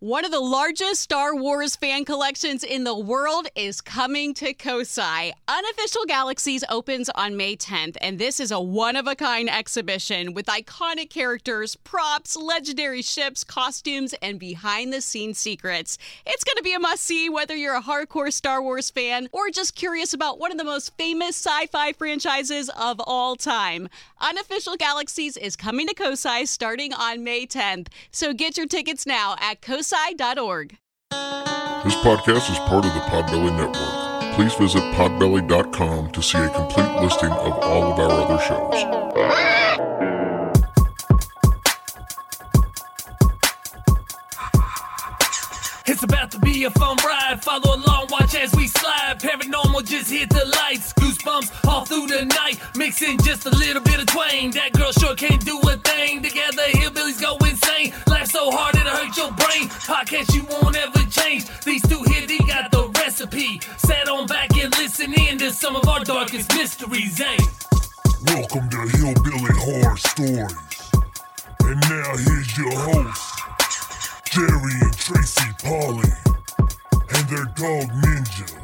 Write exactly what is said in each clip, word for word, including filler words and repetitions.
One of the largest Star Wars fan collections in the world is coming to Kosai. Unofficial Galaxies opens on May tenth, and this is a one-of-a-kind exhibition with iconic characters, props, legendary ships, costumes, and behind-the-scenes secrets. It's going to be a must-see whether you're a hardcore Star Wars fan or just curious about one of the most famous sci-fi franchises of all time. Unofficial Galaxies is coming to Kosai starting on May tenth, so get your tickets now at kosai dot org. This podcast is part of the Podbelly Network. Please visit podbelly dot com to see a complete listing of all of our other shows. It's about to be a fun ride. Follow along, watch as we slide. Paranormal just hit the lights. Goosebumps all through the night. Mixing just a little bit of twain. That girl sure can't do a thing. Together, hillbillies go insane. Laugh so hard it'll hurt your brain. Podcast you won't ever change. These two here, they got the recipe. Sit on back and listen in to some of our darkest mysteries, eh? Welcome to Hillbilly Horror Stories. And now here's your hosts, Jerry and Tracy Polly, and their dog Ninja.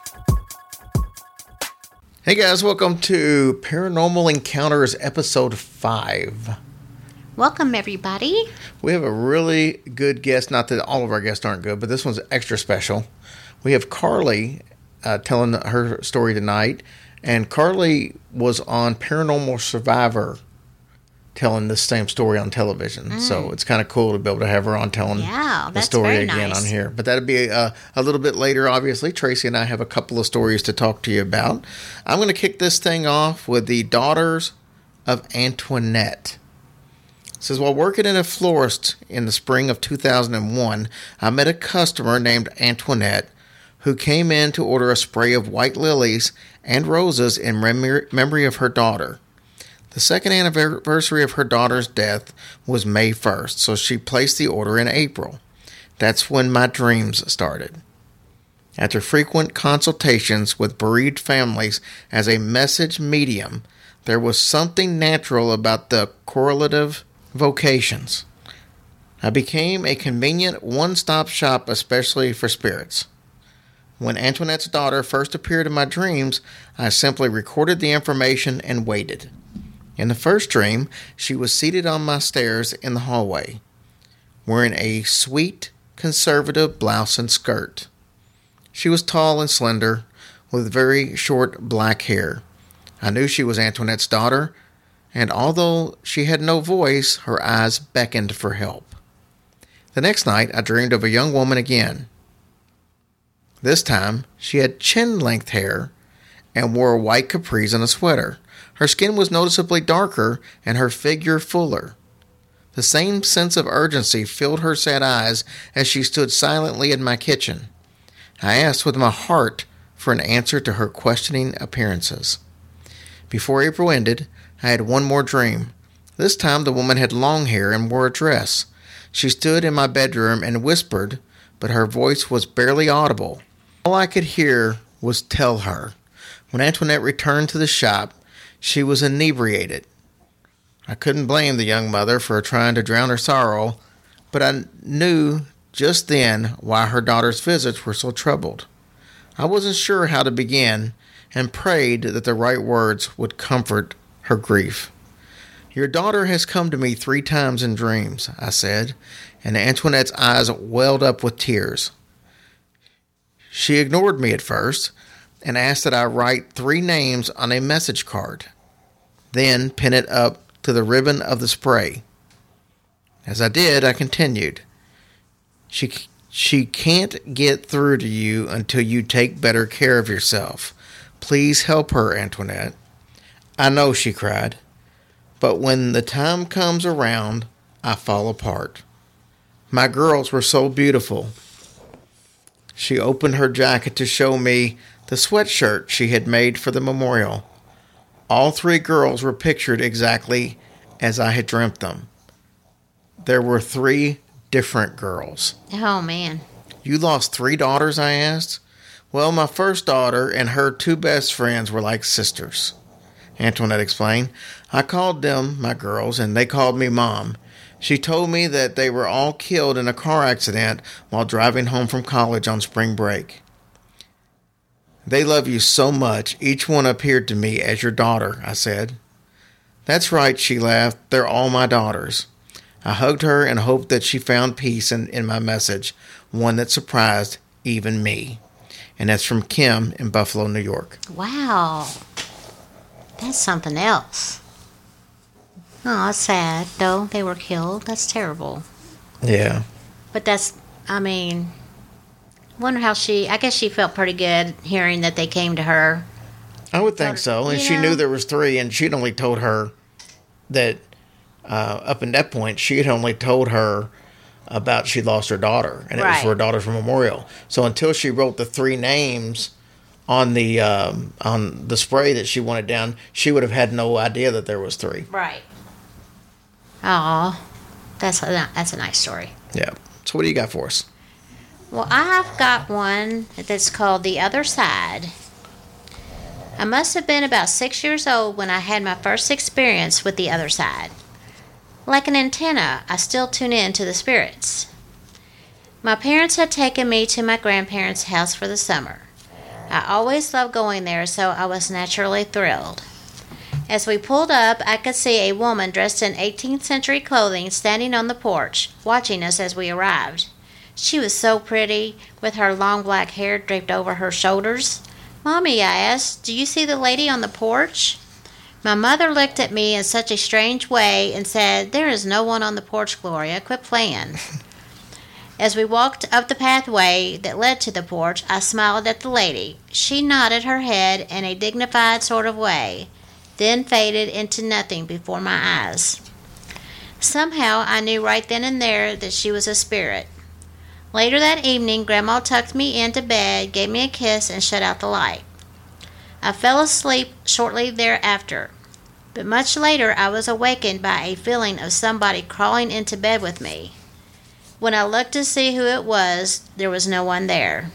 Hey guys, welcome to Paranormal Encounters episode five. Welcome everybody. We have a really good guest, not that all of our guests aren't good, but this one's extra special. We have Carly uh, telling her story tonight, and Carly was on Paranormal Survivor telling the same story on television. Mm. So it's kind of cool to be able to have her on telling yeah, the story very again nice. on here. But that'd be a, a little bit later, obviously. Tracy and I have a couple of stories to talk to you about. I'm going to kick this thing off with the Daughters of Antoinette. It says, while working in a florist in the spring of two thousand one, I met a customer named Antoinette who came in to order a spray of white lilies and roses in mem- memory of her daughter. The second anniversary of her daughter's death was May first, so she placed the order in April. That's when my dreams started. After frequent consultations with bereaved families as a message medium, there was something natural about the correlative vocations. I became a convenient one-stop shop, especially for spirits. When Antoinette's daughter first appeared in my dreams, I simply recorded the information and waited. In the first dream, she was seated on my stairs in the hallway, wearing a sweet, conservative blouse and skirt. She was tall and slender, with very short black hair. I knew she was Antoinette's daughter, and although she had no voice, her eyes beckoned for help. The next night, I dreamed of a young woman again. This time, she had chin-length hair and wore white capris and a sweater. Her skin was noticeably darker and her figure fuller. The same sense of urgency filled her sad eyes as she stood silently in my kitchen. I asked with my heart for an answer to her questioning appearances. Before April ended, I had one more dream. This time the woman had long hair and wore a dress. She stood in my bedroom and whispered, but her voice was barely audible. All I could hear was tell her. When Antoinette returned to the shop, she was inebriated. I couldn't blame the young mother for trying to drown her sorrow, but I knew just then why her daughter's visits were so troubled. I wasn't sure how to begin and prayed that the right words would comfort her grief. Your daughter has come to me three times in dreams, I said, and Antoinette's eyes welled up with tears. She ignored me at first and asked that I write three names on a message card, then pin it up to the ribbon of the spray. As I did, I continued, She, she can't get through to you until you take better care of yourself. Please help her, Antoinette. I know, she cried, but when the time comes around, I fall apart. My girls were so beautiful. She opened her jacket to show me the sweatshirt she had made for the memorial. All three girls were pictured exactly as I had dreamt them. There were three different girls. Oh, man. You lost three daughters, I asked. Well, my first daughter and her two best friends were like sisters, Antoinette explained. I called them my girls, and they called me Mom. She told me that they were all killed in a car accident while driving home from college on spring break. They love you so much. Each one appeared to me as your daughter, I said. That's right, she laughed. They're all my daughters. I hugged her and hoped that she found peace in, in my message, one that surprised even me. And that's from Kim in Buffalo, New York. Wow. That's something else. Oh, that's sad, though. They were killed. That's terrible. Yeah. But that's, I mean, wonder how she, I guess she felt pretty good hearing that they came to her. I would think so. And You she know? knew there was three, and she'd only told her that uh, up in that point, she had only told her about she lost her daughter, and it was Right. for her daughter's memorial. So until she wrote the three names on the um, on the spray that she wanted down, she would have had no idea that there was three. Right. Oh, that's a, that's a nice story. Yeah. So what do you got for us? Well, I've got one that's called The Other Side. I must have been about six years old when I had my first experience with the other side. Like an antenna, I still tune in to the spirits. My parents had taken me to my grandparents' house for the summer. I always loved going there, so I was naturally thrilled. As we pulled up, I could see a woman dressed in eighteenth century clothing standing on the porch, watching us as we arrived. She was so pretty, with her long black hair draped over her shoulders. "Mommy," I asked, "do you see the lady on the porch?" My mother looked at me in such a strange way and said, "There is no one on the porch, Gloria. Quit playing." As we walked up the pathway that led to the porch, I smiled at the lady. She nodded her head in a dignified sort of way, then faded into nothing before my eyes. Somehow I knew right then and there that she was a spirit. Later that evening, Grandma tucked me into bed, gave me a kiss, and shut out the light. I fell asleep shortly thereafter, but much later I was awakened by a feeling of somebody crawling into bed with me. When I looked to see who it was, there was no one there.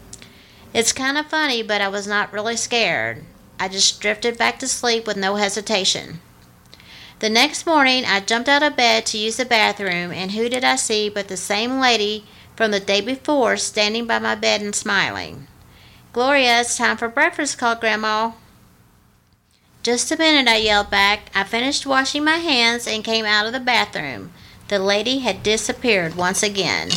It's kind of funny, but I was not really scared. I just drifted back to sleep with no hesitation. The next morning, I jumped out of bed to use the bathroom, and who did I see but the same lady from the day before standing by my bed and smiling. "Gloria, it's time for breakfast," called Grandma. "Just a minute," I yelled back. I finished washing my hands and came out of the bathroom. The lady had disappeared once again.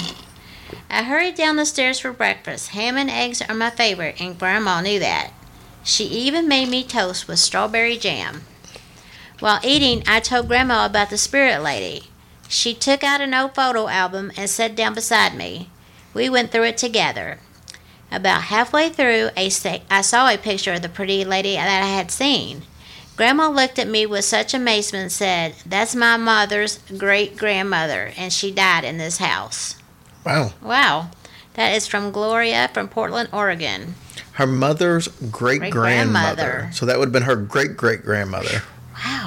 I hurried down the stairs for breakfast. Ham and eggs are my favorite, and Grandma knew that. She even made me toast with strawberry jam. While eating, I told Grandma about the spirit lady. She took out an old photo album and sat down beside me. We went through it together. About halfway through, a sta- I saw a picture of the pretty lady that I had seen. Grandma looked at me with such amazement and said, "That's my mother's great-grandmother, and she died in this house." Wow. Wow. That is from Gloria from Portland, Oregon. Her mother's great-grandmother. Great-grandmother. So that would have been her great-great-grandmother. Wow.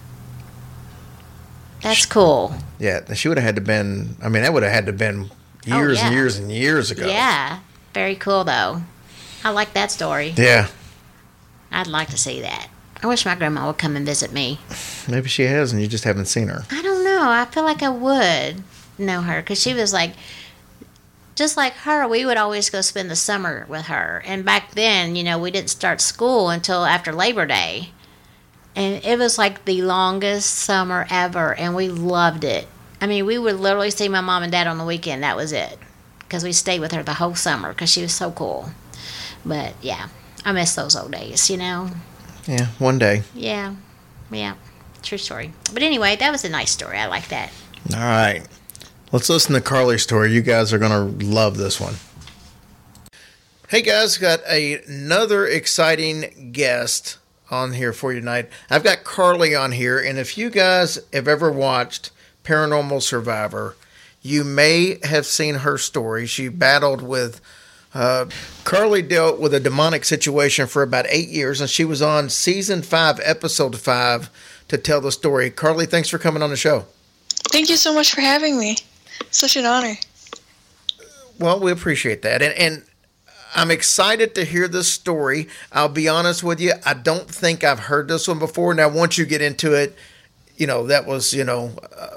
That's cool. Yeah, she would have had to been, I mean, that would have had to been years yeah. and years and years ago. Yeah. Very cool, though. I like that story. Yeah. I'd like to see that. I wish my grandma would come and visit me. Maybe she has and you just haven't seen her. I don't know. I feel like I would know her because she was like, just like her, we would always go spend the summer with her. And back then, you know, we didn't start school until after Labor Day. And it was like the longest summer ever, and we loved it. I mean, we would literally see my mom and dad on the weekend. That was it. Because we stayed with her the whole summer because she was so cool. But, yeah, I miss those old days, you know? Yeah, one day. Yeah, yeah, true story. But anyway, that was a nice story. I like that. All right. Let's listen to Carly's story. You guys are going to love this one. Hey, guys, got a, another exciting guest on here for you tonight. I've got Carly on here, and if you guys have ever watched Paranormal Survivor, you may have seen her story. She battled with Uh, Carly dealt with a demonic situation for about eight years, and she was on season five, episode five, to tell the story. Carly, thanks for coming on the show. Thank you so much for having me. Such an honor. Well, we appreciate that, and, and I'm excited to hear this story. I'll be honest with you, I don't think I've heard this one before. Now, once you get into it, you know, that was, you know, uh,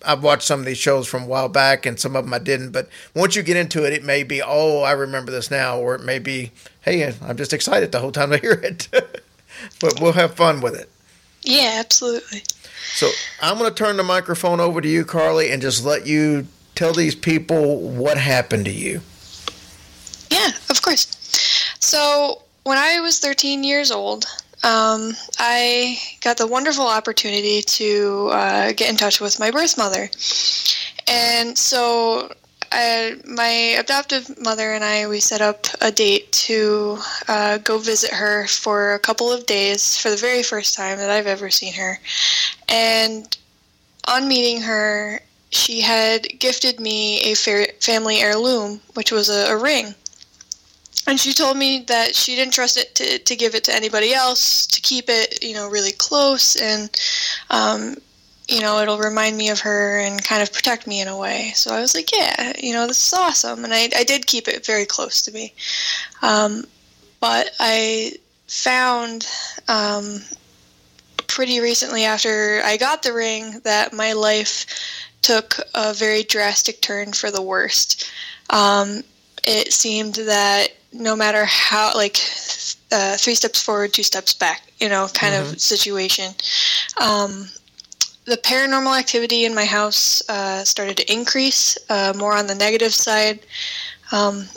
I've watched some of these shows from a while back, and some of them I didn't. But once you get into it, it may be, oh, I remember this now, or it may be, hey, I'm just excited the whole time I hear it. But we'll have fun with it. Yeah, absolutely. So I'm going to turn the microphone over to you, Carly, and just let you tell these people what happened to you. Yeah, of course. So when I was thirteen years old, um, I got the wonderful opportunity to uh, get in touch with my birth mother. And so I, my adoptive mother and I, we set up a date to uh, go visit her for a couple of days for the very first time that I've ever seen her. And on meeting her, she had gifted me a fa- family heirloom, which was a, a ring. And she told me that she didn't trust it to, to give it to anybody else, to keep it, you know, really close, and, um, you know, it'll remind me of her and kind of protect me in a way. So I was like, yeah, you know, this is awesome. And I, I did keep it very close to me. Um, but I found um, pretty recently after I got the ring that my life took a very drastic turn for the worst. Um, it seemed that no matter how, like, uh, three steps forward, two steps back, you know, kind mm-hmm. of situation. Um, the paranormal activity in my house uh, started to increase, uh, more on the negative side. Um,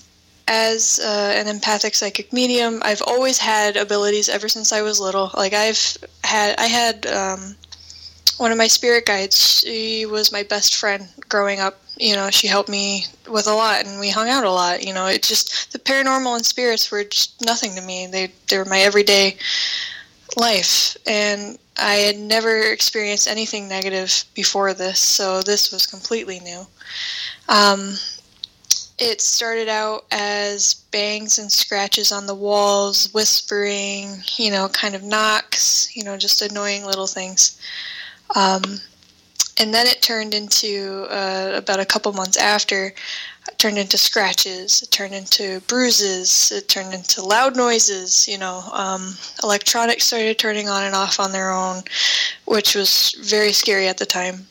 as uh, an empathic psychic medium, I've always had abilities ever since I was little. Like, I've had, I had um, one of my spirit guides. She was my best friend growing up. You know, she helped me with a lot, and we hung out a lot. You know, it just, the paranormal and spirits were just nothing to me. They they were my everyday life, and I had never experienced anything negative before this, so this was completely new. Um, it started out as bangs and scratches on the walls, whispering, you know, kind of knocks, you know, just annoying little things. Um, and then it turned into, uh, about a couple months after, it turned into scratches, it turned into bruises, it turned into loud noises, you know. Um, electronics started turning on and off on their own, which was very scary at the time.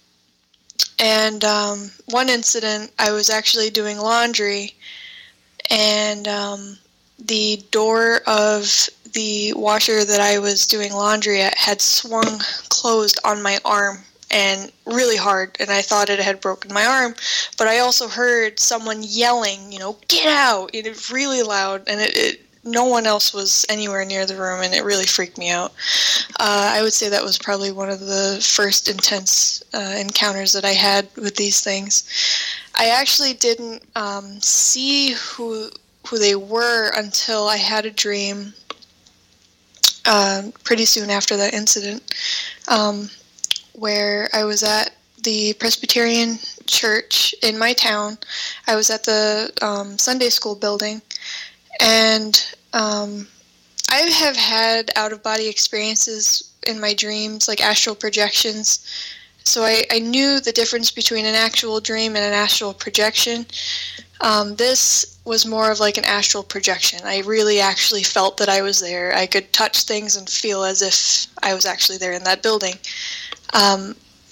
And um, one incident, I was actually doing laundry, and um, the door of the washer that I was doing laundry at had swung closed on my arm, and really hard, and I thought it had broken my arm, but I also heard someone yelling, you know, get out, it was really loud, and it, it no one else was anywhere near the room, and it really freaked me out. Uh, I would say that was probably one of the first intense uh, encounters that I had with these things. I actually didn't um, see who who they were until I had a dream uh, pretty soon after that incident, um, where I was at the Presbyterian church in my town. I was at the um, Sunday school building, and um, I have had out-of-body experiences in my dreams, like astral projections. So I, I knew the difference between an actual dream and an astral projection. Um, this was more of like an astral projection. I really actually felt that I was there. I could touch things and feel as if I was actually there in that building. Um,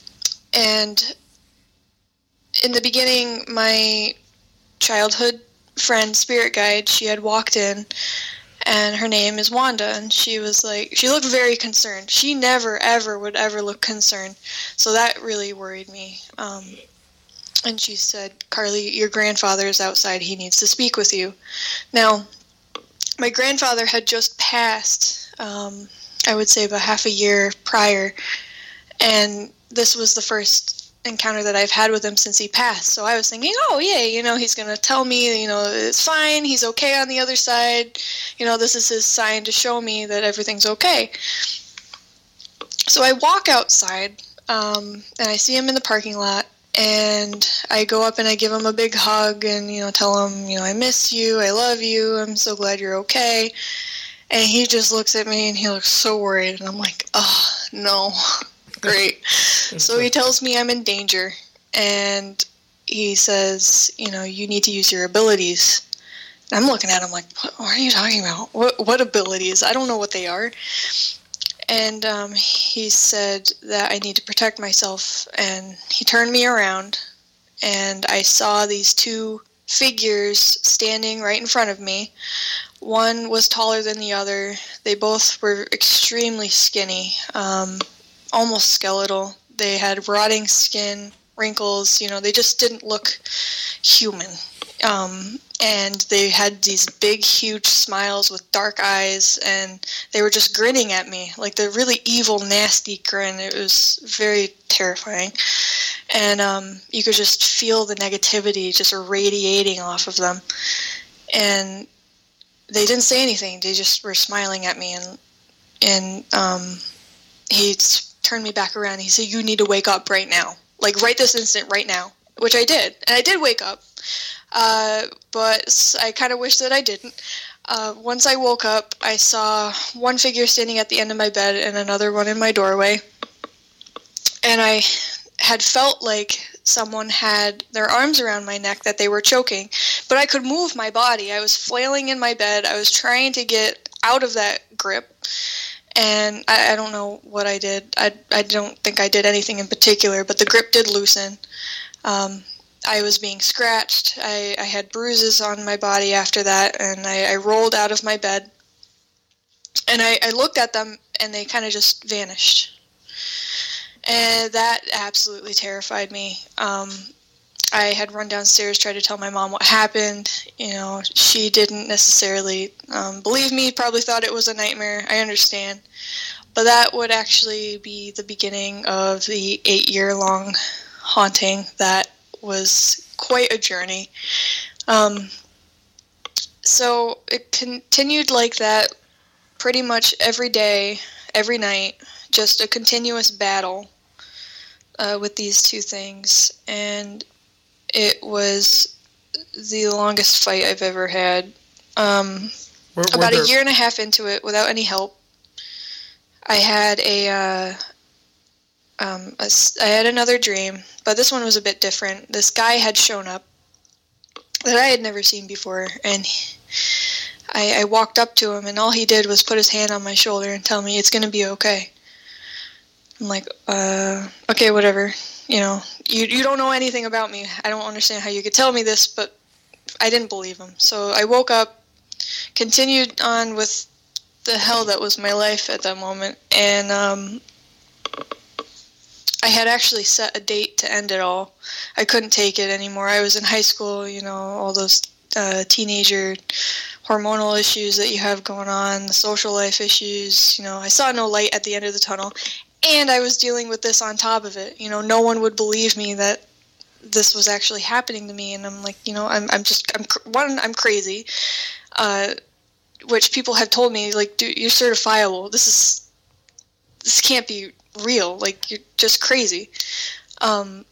and in the beginning, my childhood friend, spirit guide, she had walked in, and her name is Wanda, and she was like, she looked very concerned. She never, ever would ever look concerned, so that really worried me. Um, and she said, Carly, your grandfather is outside. He needs to speak with you. Now, my grandfather had just passed, um, I would say about half a year prior, and this was the first encounter that I've had with him since he passed. So I was thinking, oh, yeah, you know, he's going to tell me, you know, it's fine, he's okay on the other side. You know, this is his sign to show me that everything's okay. So I walk outside, um, and I see him in the parking lot, and I go up and I give him a big hug and, you know, tell him, you know, I miss you, I love you, I'm so glad you're okay. And he just looks at me and he looks so worried, and I'm like, oh, no. Great. So he tells me I'm in danger, and he says, you know, you need to use your abilities. I'm looking at him like, what, what are you talking about? What, what abilities? I don't know what they are. And um, he said that I need to protect myself, and he turned me around, and I saw these two figures standing right in front of me. One was taller than the other. They both were extremely skinny, um, almost skeletal. They had rotting skin, wrinkles, you know, they just didn't look human. Um, and they had these big, huge smiles with dark eyes, and they were just grinning at me, like the really evil, nasty grin. It was very terrifying. And um, you could just feel the negativity just radiating off of them. And they didn't say anything. They just were smiling at me. And and um, he turned me back around. He said, "You need to wake up right now. Like, right this instant, right now." Which I did. And I did wake up. Uh, but I kind of wish that I didn't. Uh, once I woke up, I saw one figure standing at the end of my bed and another one in my doorway. And I had felt like someone had their arms around my neck, that they were choking, but I could move my body. I was flailing in my bed. I was trying to get out of that grip, and I, I don't know what I did. I, I don't think I did anything in particular, but the grip did loosen. Um, I was being scratched. I, I had bruises on my body after that, and I, I rolled out of my bed, and I, I looked at them, and they kind of just vanished. And that absolutely terrified me. Um, I had run downstairs, tried to tell my mom what happened. You know, she didn't necessarily um, believe me, probably thought it was a nightmare. I understand. But that would actually be the beginning of the eight-year-long haunting. That was quite a journey. Um, so it continued like that pretty much every day, every night, just a continuous battle uh, with these two things. And it was the longest fight I've ever had. Um, Were- were about there- a year and a half into it, without any help, I had a, uh, um, a s- I had another dream, but this one was a bit different. This guy had shown up that I had never seen before, and he, I, I walked up to him, and all he did was put his hand on my shoulder and tell me, "It's going to be okay." I'm like, uh, okay, whatever. You know, you you don't know anything about me. I don't understand how you could tell me this, but I didn't believe him. So I woke up, continued on with the hell that was my life at that moment, and um, I had actually set a date to end it all. I couldn't take it anymore. I was in high school, you know, all those uh, teenager hormonal issues that you have going on, the social life issues, you know, I saw no light at the end of the tunnel, and I was dealing with this on top of it. You know, no one would believe me that this was actually happening to me, and I'm like, you know, I'm I'm just, I'm one, I'm crazy, uh, which people have told me, like, dude, you're certifiable. This is, this can't be real. Like, you're just crazy. Um,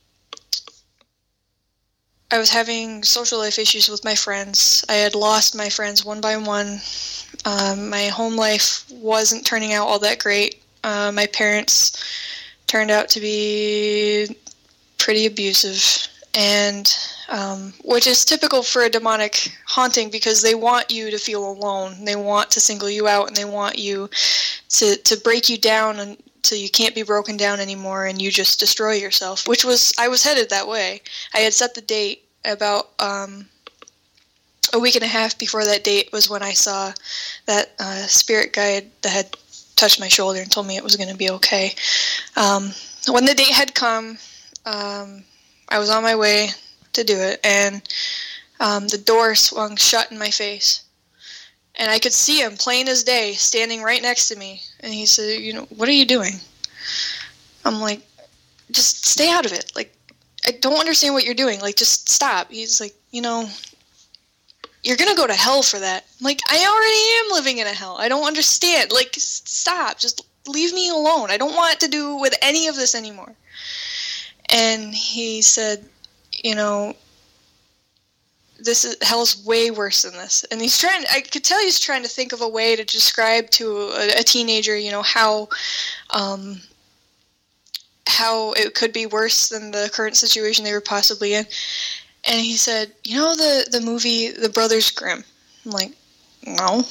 I was having social life issues with my friends. I had lost my friends one by one. Um, my home life wasn't turning out all that great. Uh, my parents turned out to be pretty abusive, and um, which is typical for a demonic haunting, because they want you to feel alone. They want to single you out, and they want you to, to break you down until you can't be broken down anymore, and you just destroy yourself, which was, I was headed that way. I had set the date. About um, a week and a half before that date was when I saw that uh, spirit guide that had touched my shoulder and told me it was going to be okay. Um, when the date had come, um, I was on my way to do it, and um, the door swung shut in my face. And I could see him, plain as day, standing right next to me. And he said, you know, "What are you doing?" I'm like, "Just stay out of it. Like, I don't understand what you're doing. Like, just stop." He's like, "You know, you're going to go to hell for that." I'm like, I already am living in a hell. I don't understand. Like, stop. Just leave me alone. I don't want to do with any of this anymore. And he said, you know, this is, hell's way worse than this. And he's trying, I could tell he's trying to think of a way to describe to a, a teenager, you know, how, um, how it could be worse than the current situation they were possibly in. And he said, you know the, the movie The Brothers Grimm? I'm like, no.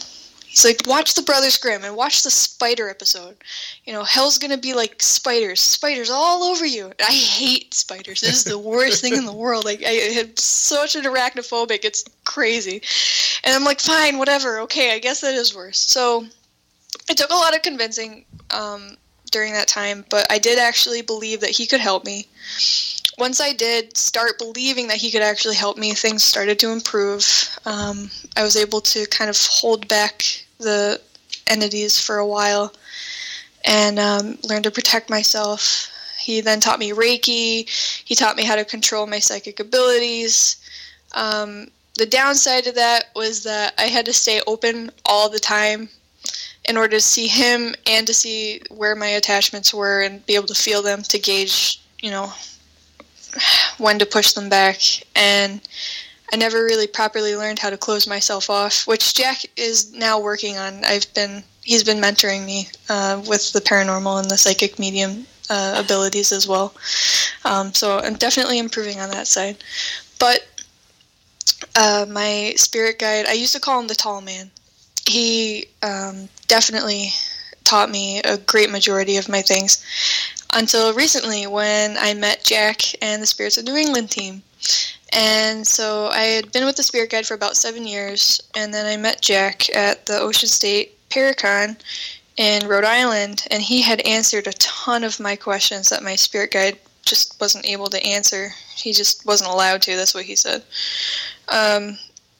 He's like, watch the Brothers Grimm and watch the spider episode. You know, hell's going to be like spiders. Spiders all over you. I hate spiders. This is the worst thing in the world. Like, I am such an arachnophobic. It's crazy. And I'm like, fine, whatever. Okay, I guess that is worse. So it took a lot of convincing um, during that time, but I did actually believe that he could help me. Once I did start believing that he could actually help me, things started to improve. Um, I was able to kind of hold back the entities for a while and um, learn to protect myself. He then taught me Reiki. He taught me how to control my psychic abilities. Um, the downside to that was that I had to stay open all the time in order to see him and to see where my attachments were and be able to feel them to gauge, you know, when to push them back. And I never really properly learned how to close myself off, which Jack is now working on. I've been he's been mentoring me uh, with the paranormal and the psychic medium uh, abilities as well. Um, so I'm definitely improving on that side. But uh, my spirit guide, I used to call him the tall man. He um, definitely taught me a great majority of my things until recently when I met Jack and the Spirits of New England team. And so I had been with the spirit guide for about seven years, and then I met Jack at the Ocean State Paracon in Rhode Island, and he had answered a ton of my questions that my spirit guide just wasn't able to answer. He just wasn't allowed to, that's what he said. Um,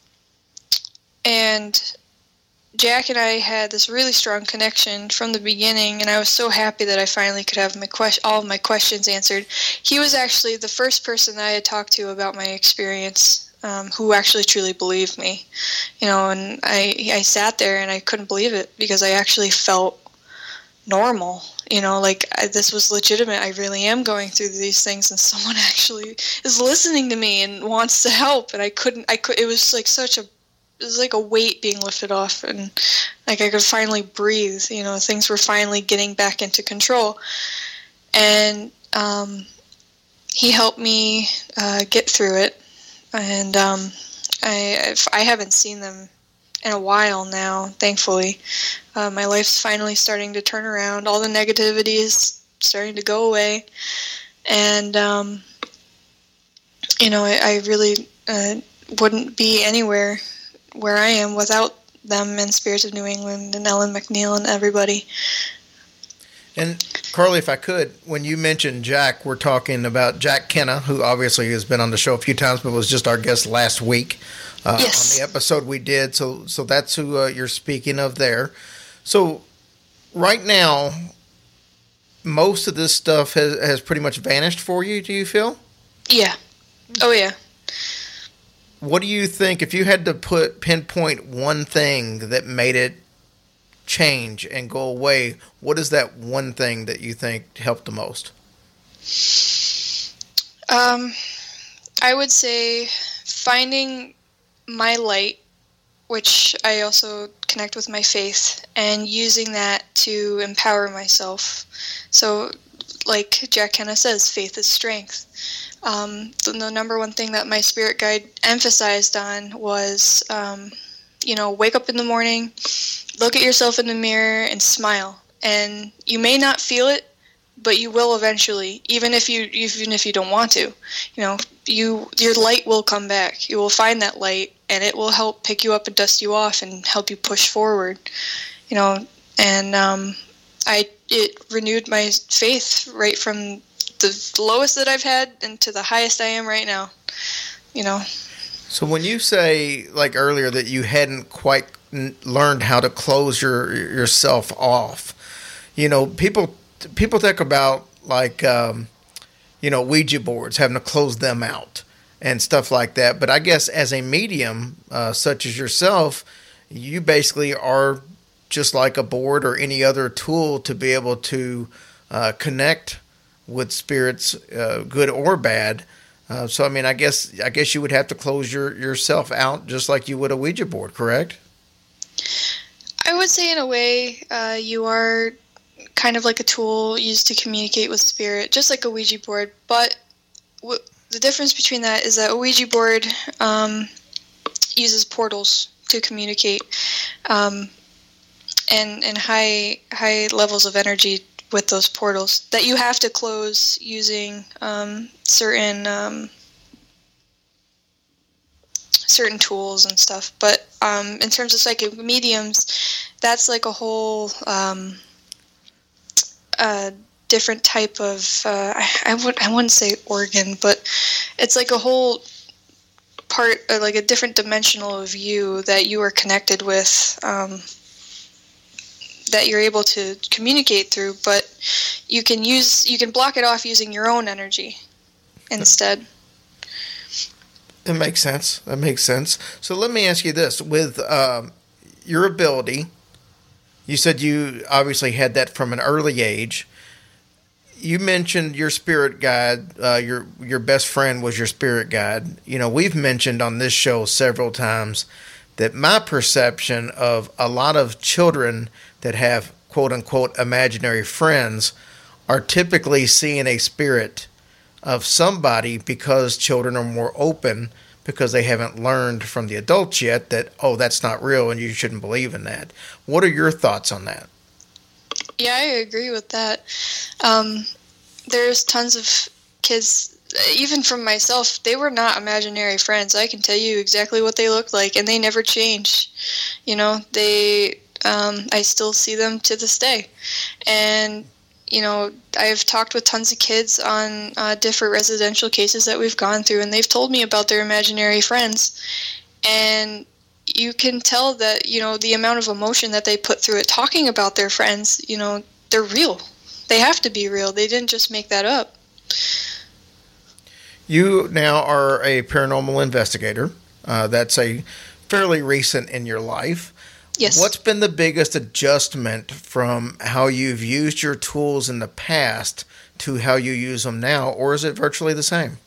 and Jack and I had this really strong connection from the beginning, and I was so happy that I finally could have my que- all of my questions answered. He was actually the first person I had talked to about my experience, um, who actually truly believed me. You know, and I I sat there and I couldn't believe it because I actually felt normal. You know, like I, this was legitimate. I really am going through these things, and someone actually is listening to me and wants to help. And I couldn't. I could. It was like such a. It was like a weight being lifted off, and like I could finally breathe. You know, things were finally getting back into control. And um, he helped me uh, get through it. And um, I I've, I haven't seen them in a while now, thankfully. Uh, my life's finally starting to turn around. All the negativity is starting to go away. And, um, you know, I, I really uh, wouldn't be anywhere where I am without them and Spirits of New England and Ellen McNeil and everybody. And Carly, if I could, when you mentioned Jack, we're talking about Jack Kenna, who obviously has been on the show a few times, but was just our guest last week uh, yes. on the episode we did. So, so that's who uh, you're speaking of there. So, right now, most of this stuff has has pretty much vanished for you. Do you feel? Yeah. Oh yeah. What do you think, if you had to put pinpoint one thing that made it change and go away, what is that one thing that you think helped the most? Um, I would say finding my light, which I also connect with my faith, and using that to empower myself. So, like Jack Kenna says, faith is strength. Um, the, the number one thing that my spirit guide emphasized on was, um, you know, wake up in the morning, look at yourself in the mirror, and smile. And you may not feel it, but you will eventually, even if you even if you don't want to. You know, you your light will come back. You will find that light, and it will help pick you up and dust you off and help you push forward. You know, and um, I it renewed my faith right from the lowest that I've had and to the highest I am right now. You know. So when you say, like earlier, that you hadn't quite n- learned how to close your yourself off, you know, people people think about like, um, you know, Ouija boards, having to close them out and stuff like that. But I guess as a medium, uh, such as yourself, you basically are just like a board or any other tool to be able to uh, connect with spirits, uh, good or bad. Uh, so, I mean, I guess I guess you would have to close your, yourself out just like you would a Ouija board, correct? I would say in a way uh, you are kind of like a tool used to communicate with spirit, just like a Ouija board. But w- the difference between that is that a Ouija board um, uses portals to communicate. Um, and and high high levels of energy with those portals that you have to close using um, certain um, certain tools and stuff. But um, in terms of psychic mediums, that's like a whole um, uh, different type of uh, I, I would I wouldn't say organ, but it's like a whole part, uh, like a different dimensional of you that you are connected with. Um, that you're able to communicate through, but you can use you can block it off using your own energy instead. That makes sense. That makes sense. So let me ask you this: with um, your ability, you said you obviously had that from an early age. You mentioned your spirit guide. Uh, your your best friend was your spirit guide. You know, we've mentioned on this show several times that my perception of a lot of children that have quote-unquote imaginary friends are typically seeing a spirit of somebody because children are more open because they haven't learned from the adults yet that, oh, that's not real and you shouldn't believe in that. What are your thoughts on that? Yeah, I agree with that. Um, there's tons of kids, even from myself, they were not imaginary friends. I can tell you exactly what they looked like, and they never changed. You know, they, um, I still see them to this day. And, you know, I've talked with tons of kids on uh, different residential cases that we've gone through, and they've told me about their imaginary friends. And you can tell that, you know, the amount of emotion that they put through it talking about their friends, you know, they're real. They have to be real. They didn't just make that up. You now are a paranormal investigator. Uh, that's a fairly recent in your life. Yes. What's been the biggest adjustment from how you've used your tools in the past to how you use them now, or is it virtually the same?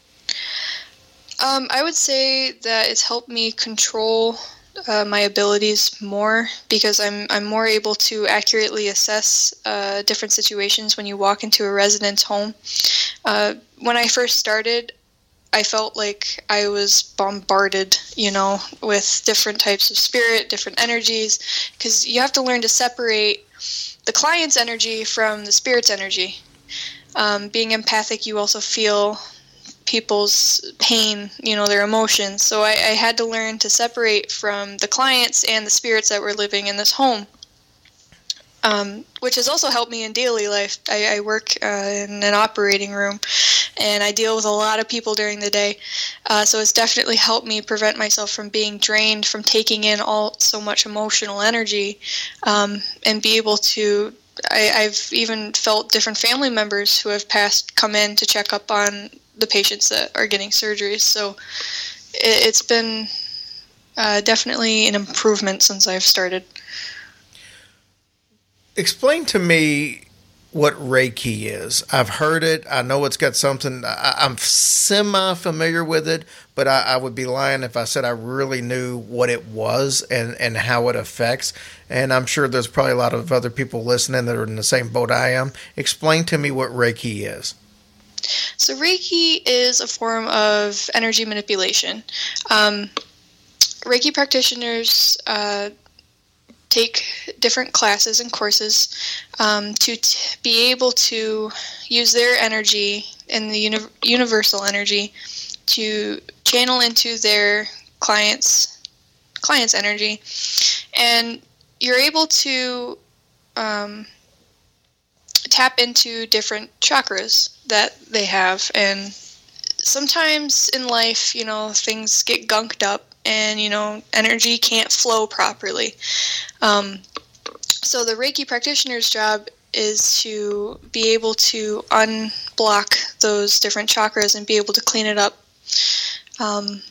Um, I would say that it's helped me control uh, my abilities more because I'm I'm more able to accurately assess uh, different situations when you walk into a resident's home. Uh, when I first started, I felt like I was bombarded, you know, with different types of spirit, different energies, because you have to learn to separate the client's energy from the spirit's energy. Um, being empathic, you also feel people's pain, you know, their emotions. So I, I had to learn to separate from the clients and the spirits that were living in this home. Um, which has also helped me in daily life. I, I work uh, in an operating room, and I deal with a lot of people during the day. Uh, so it's definitely helped me prevent myself from being drained, from taking in all so much emotional energy, um, and be able to. I, I've even felt different family members who have passed come in to check up on the patients that are getting surgeries. So it, it's been uh, definitely an improvement since I've started. Explain to me what Reiki is. I've heard it. I know it's got something. I, I'm semi-familiar with it, but I, I would be lying if I said I really knew what it was and, and how it affects. And I'm sure there's probably a lot of other people listening that are in the same boat I am. Explain to me what Reiki is. So Reiki is a form of energy manipulation. Um, Reiki practitioners uh, take different classes and courses um, to t- be able to use their energy and the uni- universal energy to channel into their clients' clients' energy, and you're able to um, tap into different chakras that they have. And sometimes in life, you know, things get gunked up and, you know, energy can't flow properly. Um, so the Reiki practitioner's job is to be able to unblock those different chakras and be able to clean it up. Um,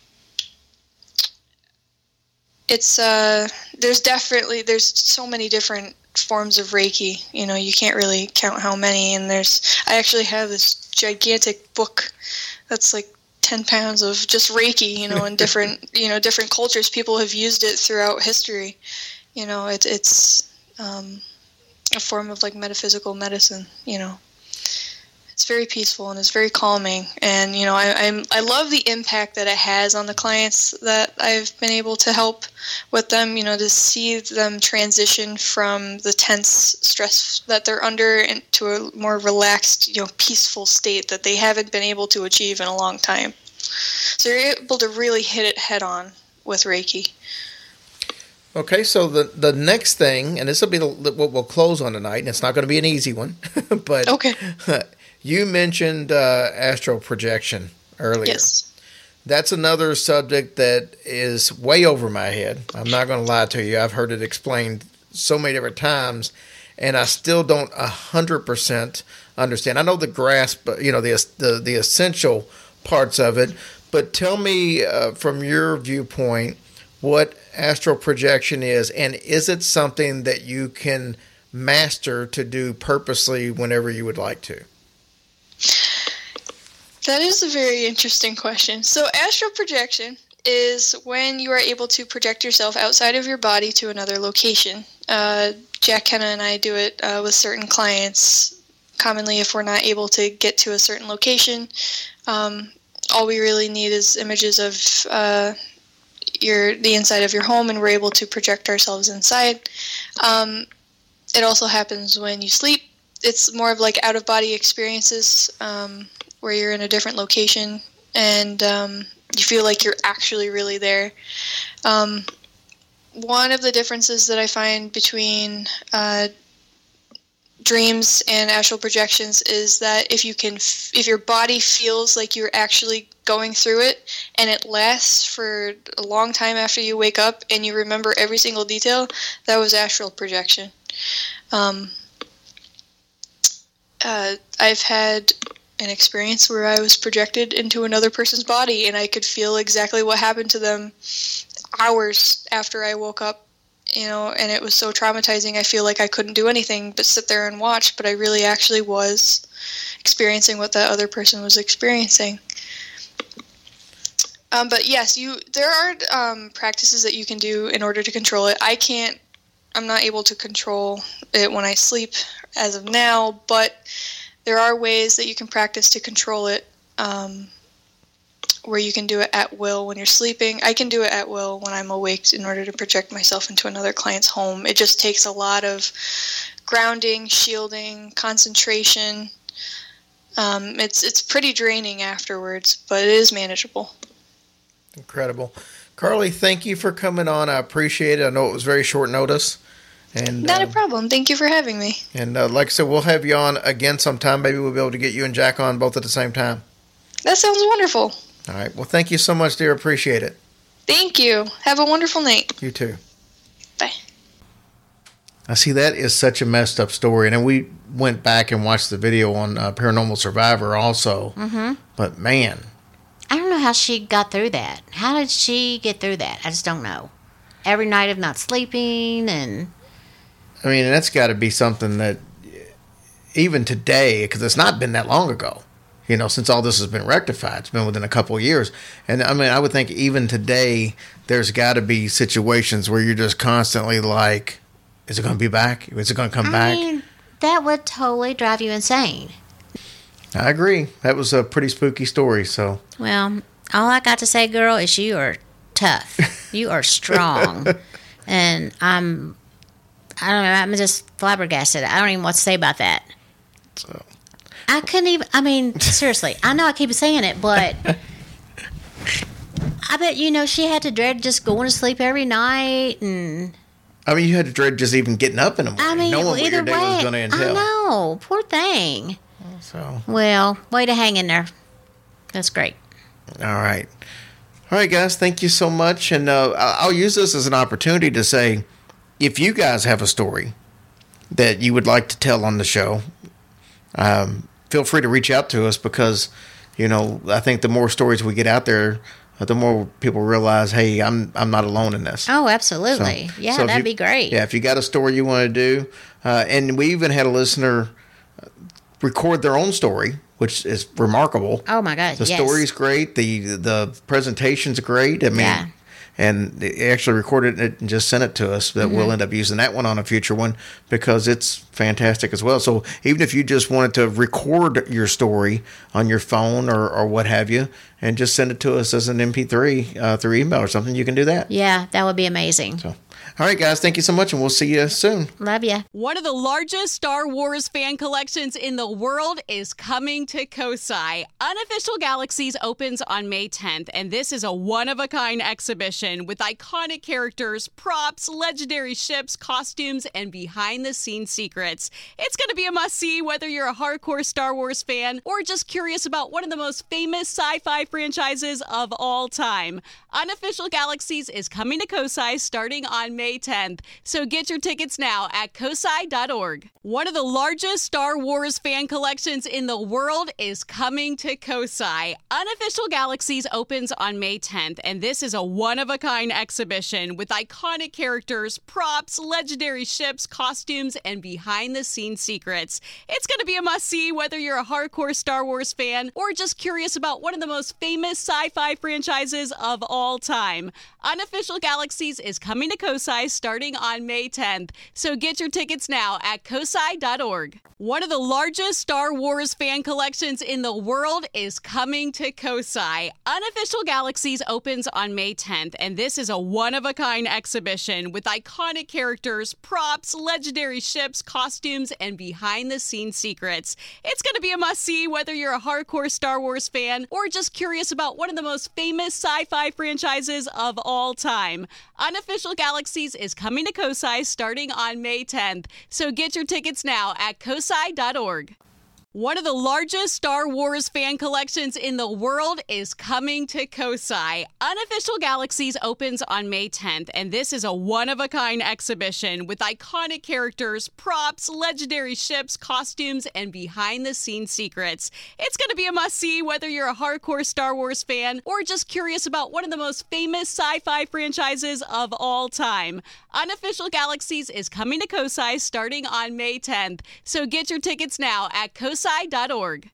it's, uh, there's definitely, there's so many different forms of Reiki, you know, you can't really count how many. And there's, I actually have this gigantic book that's like ten pounds of just Reiki, you know, in different, you know, different cultures. People have used it throughout history. You know, it, it's um, a form of like metaphysical medicine, you know. It's very peaceful and it's very calming. And, you know, I, I'm, I love the impact that it has on the clients that I've been able to help with them, you know, to see them transition from the tense stress that they're under into a more relaxed, you know, peaceful state that they haven't been able to achieve in a long time. So you're able to really hit it head on with Reiki. Okay, so the the next thing, and this will be the, what we'll close on tonight, and it's not going to be an easy one, but okay. You mentioned uh, astral projection earlier. Yes. That's another subject that is way over my head. I'm not going to lie to you. I've heard it explained so many different times, and I still don't one hundred percent understand. I know the grasp, you know, the the, the essential parts of it, but tell me uh, from your viewpoint what astral projection is, and is it something that you can master to do purposely whenever you would like to? That is a very interesting question. So astral projection is when you are able to project yourself outside of your body to another location. Uh, Jack Kenna and I do it uh, with certain clients. Commonly, if we're not able to get to a certain location, um, all we really need is images of uh, your the inside of your home, and we're able to project ourselves inside. Um, it also happens when you sleep. It's more of like out-of-body experiences, um, where you're in a different location and um, you feel like you're actually really there. Um, one of the differences that I find between uh, dreams and astral projections is that if you can, f- if your body feels like you're actually going through it and it lasts for a long time after you wake up and you remember every single detail, that was astral projection. Um, uh, I've had an experience where I was projected into another person's body and I could feel exactly what happened to them hours after I woke up, you know, and it was so traumatizing. I feel like I couldn't do anything but sit there and watch, but I really actually was experiencing what that other person was experiencing. Um, but yes, you there are um, practices that you can do in order to control it. I can't, I'm not able to control it when I sleep as of now, but there are ways that you can practice to control it, um, where you can do it at will when you're sleeping. I can do it at will when I'm awake in order to project myself into another client's home. It just takes a lot of grounding, shielding, concentration. Um, it's it's pretty draining afterwards, but it is manageable. Incredible. Carly, thank you for coming on. I appreciate it. I know it was very short notice. And, Not uh, a problem. Thank you for having me. And uh, like I said, we'll have you on again sometime. Maybe we'll be able to get you and Jack on both at the same time. That sounds wonderful. All right. Well, thank you so much, dear. Appreciate it. Thank you. Have a wonderful night. You too. Bye. I see that is such a messed up story. And then we went back and watched the video on uh, Paranormal Survivor also. Mm-hmm. But man, I don't know how she got through that. How did she get through that? I just don't know. Every night of not sleeping and... I mean, that's got to be something that even today, because it's not been that long ago, you know, since all this has been rectified. It's been within a couple of years. And I mean, I would think even today, there's got to be situations where you're just constantly like, is it going to be back? Is it going to come I back? mean, that would totally drive you insane. I agree. That was a pretty spooky story. So, Well, all I got to say, girl, is you are tough. You are strong. And I'm... I don't know, I'm just flabbergasted. I don't even know what to say about that. so. I couldn't even, I mean, seriously, I know I keep saying it, but I bet, you know, she had to dread just going to sleep every night. And I mean, you had to dread just even getting up in the morning, I mean, knowing what either your day way, was going to entail. I know, poor thing. So, Well, way to hang in there. That's great. all right. All right, guys, thank you so much. And uh, I- I'll use this as an opportunity to say, if you guys have a story that you would like to tell on the show, um, feel free to reach out to us because, you know, I think the more stories we get out there, uh, the more people realize, hey, I'm I'm not alone in this. Oh, absolutely. So- yeah, so if that'd you- be great. Yeah, if you got a story you want to do, uh, and we even had a listener record their own story, which is remarkable. Oh, my God, The yes. story's great. The the presentation's great. I mean, Yeah. and they actually recorded it and just sent it to us. That mm-hmm. we'll end up using that one on a future one because it's fantastic as well. So even if you just wanted to record your story on your phone or, or what have you, and just send it to us as an M P three uh, through email or something, you can do that. Yeah, that would be amazing. So. All right, guys, thank you so much, and we'll see you soon. Love ya. One of the largest Star Wars fan collections in the world is coming to Kosai. Unofficial Galaxies opens on May tenth, and this is a one-of-a-kind exhibition with iconic characters, props, legendary ships, costumes, and behind-the-scenes secrets. It's going to be a must-see whether you're a hardcore Star Wars fan or just curious about one of the most famous sci-fi franchises of all time. Unofficial Galaxies is coming to Kosai starting on May tenth, so get your tickets now at kosai dot org. One of the largest Star Wars fan collections in the world is coming to Kosai. Unofficial Galaxies opens on May tenth, and this is a one-of-a-kind exhibition with iconic characters, props, legendary ships, costumes, and behind-the-scenes secrets. It's going to be a must-see whether you're a hardcore Star Wars fan or just curious about one of the most famous sci-fi franchises of all time. Unofficial Galaxies is coming to Kosai starting on May tenth, so get your tickets now at kosai dot org. One of the largest Star Wars fan collections in the world is coming to Kosai. Unofficial Galaxies opens on May tenth, and this is a one-of-a-kind exhibition with iconic characters, props, legendary ships, costumes, and behind-the-scenes secrets. It's going to be a must-see whether you're a hardcore Star Wars fan or just curious about one of the most famous sci-fi franchises of all time. Unofficial Galaxies is coming to Kosai starting on May tenth, so get your tickets now at kosai dot org. One of the largest Star Wars fan collections in the world is coming to Kosai. Unofficial Galaxies opens on May tenth, and this is a one-of-a-kind exhibition with iconic characters, props, legendary ships, costumes, and behind-the-scenes secrets. It's going to be a must-see whether you're a hardcore Star Wars fan or just curious about one of the most famous sci-fi franchises of all time. Unofficial Galaxies is coming to Kosai starting on May tenth, so get your tickets now at kosai dot org.